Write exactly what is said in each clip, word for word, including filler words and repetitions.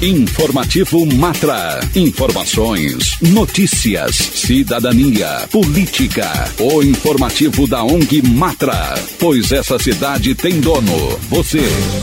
Informativo Matra. Informações, notícias, cidadania, política. O informativo da O N G Matra. Pois essa cidade tem dono. Você.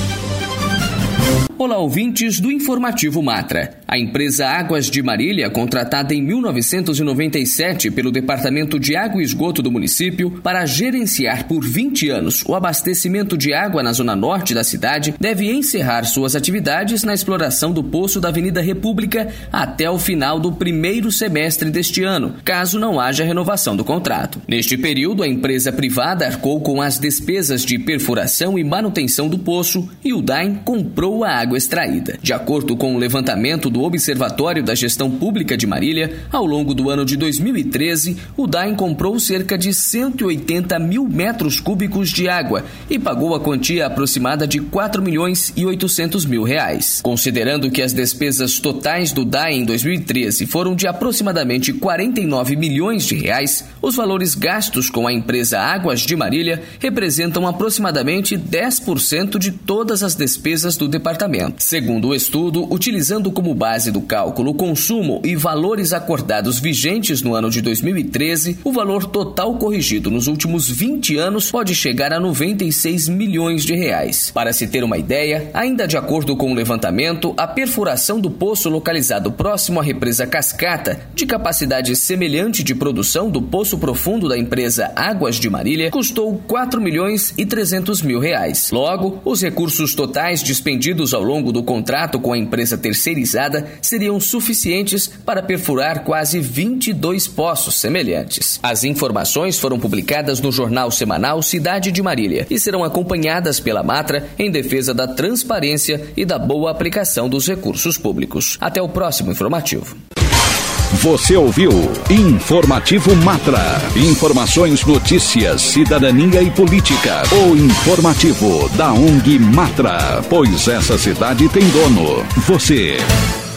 Olá, ouvintes do Informativo Matra. A empresa Águas de Marília, contratada em mil novecentos e noventa e sete pelo Departamento de Água e Esgoto do município para gerenciar por vinte anos o abastecimento de água na zona norte da cidade, deve encerrar suas atividades na exploração do poço da Avenida República até o final do primeiro semestre deste ano, caso não haja renovação do contrato. Neste período, a empresa privada arcou com as despesas de perfuração e manutenção do poço e o D A M comprou a água extraída. De acordo com o levantamento do Observatório da Gestão Pública de Marília, ao longo do ano de dois mil e treze, o D A M comprou cerca de cento e oitenta mil metros cúbicos de água e pagou a quantia aproximada de quatro milhões e oitocentos mil reais. Considerando que as despesas totais do D A M em dois mil e treze foram de aproximadamente quarenta e nove milhões de reais, os valores gastos com a empresa Águas de Marília representam aproximadamente dez por cento de todas as despesas do departamento. Segundo o estudo, utilizando como base do cálculo o consumo e valores acordados vigentes no ano de dois mil e treze, o valor total corrigido nos últimos vinte anos pode chegar a noventa e seis milhões de reais. Para se ter uma ideia, ainda de acordo com o levantamento, a perfuração do poço localizado próximo à represa Cascata, de capacidade semelhante de produção do poço profundo da empresa Águas de Marília, custou quatro milhões e trezentos mil reais. Logo, os recursos totais dispendidos ao longo do contrato com a empresa terceirizada seriam suficientes para perfurar quase vinte e dois poços semelhantes. As informações foram publicadas no jornal semanal Cidade de Marília e serão acompanhadas pela Matra em defesa da transparência e da boa aplicação dos recursos públicos. Até o próximo informativo. Você ouviu Informativo Matra. Informações, notícias, cidadania e política. O informativo da O N G Matra. Pois essa cidade tem dono. Você.